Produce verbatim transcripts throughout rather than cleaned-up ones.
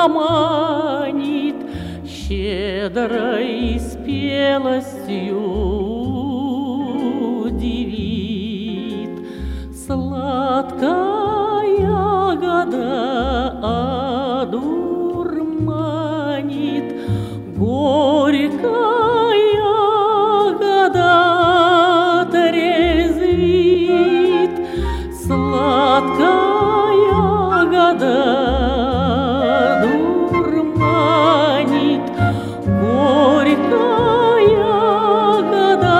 заманит щедрой спелостью удивит. Сладкая ягода одурманит, горькая ягода отрезвит. Сладкая ягода одурманит, горькая ягода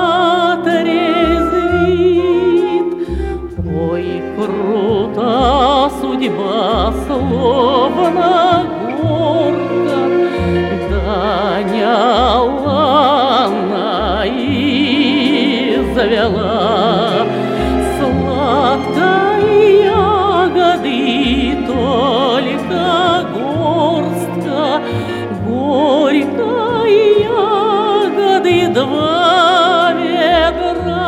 отрезвит. Ой, крута судьба, словно горка, доняла она и завела. Сладкой ягоды только горстка, горькой ягоды два ведра.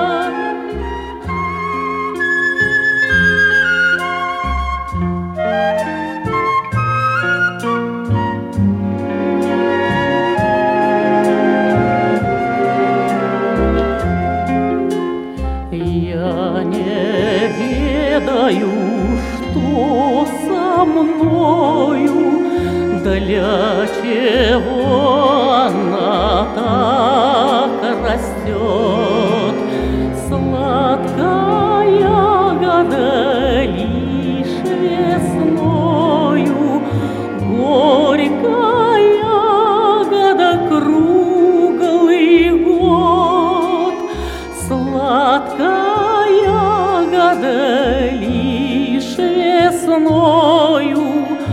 Я не ведаю, что со мною, для чего она так растет. Сладкая ягода лишь весною, горькая ягода круглый год. Сладкая ягода лишь весною,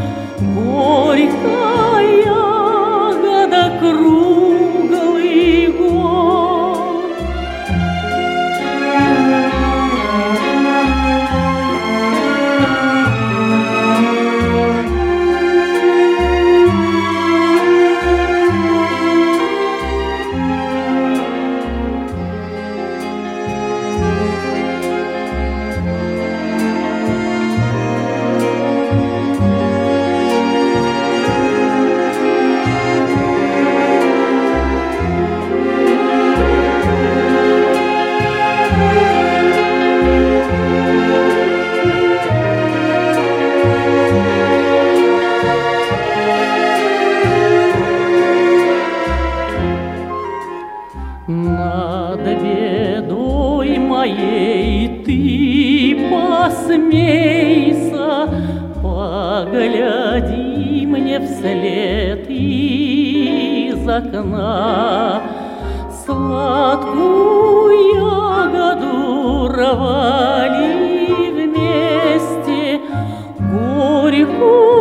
горькая ягода круглый год. Над бедой моей ты посмейся, погляди мне вслед из окна. Сладкую ягоду рвали вместе, горькую